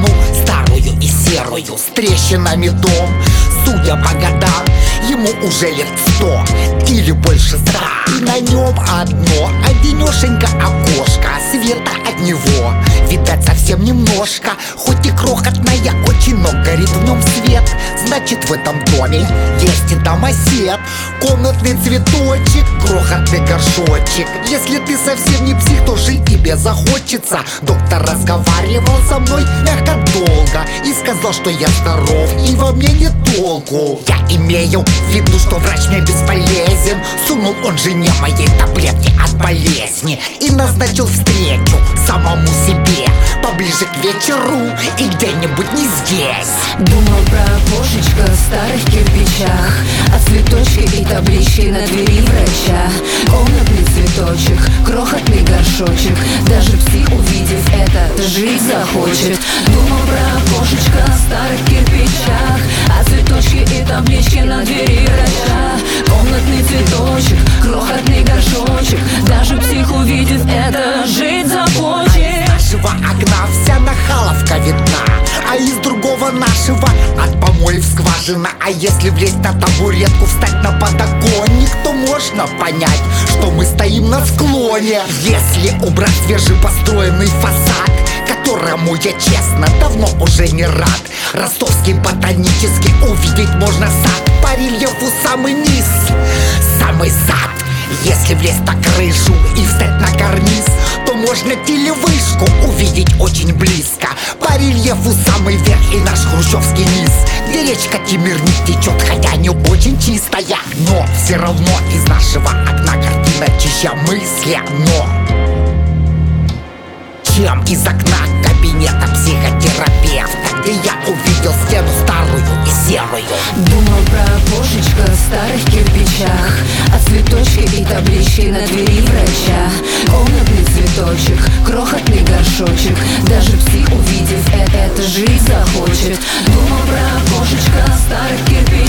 стену старую и серую, с трещинами дом. Судя по годам, ему уже лет 100 или больше 100. И на нем одинешенько окошко, света от него видать совсем немножко. Хоть и крохотная очень, но горит в нем свет. Значит, в этом доме есть и домосед. Комнатный цветочек, крохотный горшочек. Если ты совсем не псих, то жить тебе захочется. Доктор разговаривал со мной мягко долго и сказал, что я здоров и во мне нет толку. Я имею в виду, что врач мне бесполезен. Сунул он жене моей таблетки от болезни и назначил встречу самому себе поближе к вечеру и где-нибудь не здесь. Думал про окошечко в старых кирпичах, о цветочке и табличке на двери врача. Комнатный цветочек, крохотный горшочек. Даже псих, увидев это, жить захочет. Думал про окошечко в старых кирпичах, о цветочке и табличке на двери врача. Комнатный цветочек, крохотный горшочек. Даже псих, увидев это, жить захочет. Из нашего окна вся нахаловка видна, а из другого нашего от помоев скважина. А если влезть на табуретку, встать на подоконник, то можно понять, что мы стоим на склоне. Если убрать свежепостроенный фасад, которому я честно давно уже не рад, ростовский ботанический увидеть можно сад. По рельефу самый низ, самый зад. Если влезть на крышу и встать на карниз, то можно телевышку увидеть очень близко. По рельефу самый верх и наш хрущевский низ, где речка Темирник течет, хотя не очень чистая. Но все равно из нашего окна картина чища мысли. Но чем из окна кабинета психотерапевта, где я увидел стену старую и серую. Думал про окошечко в старых кирпичах, о цветочке и табличке на двери врача. Комнатный цветочек, крохотный горшочек. Даже псих, увидев это, жить захочет. Думал про окошечко в старых кирпичах,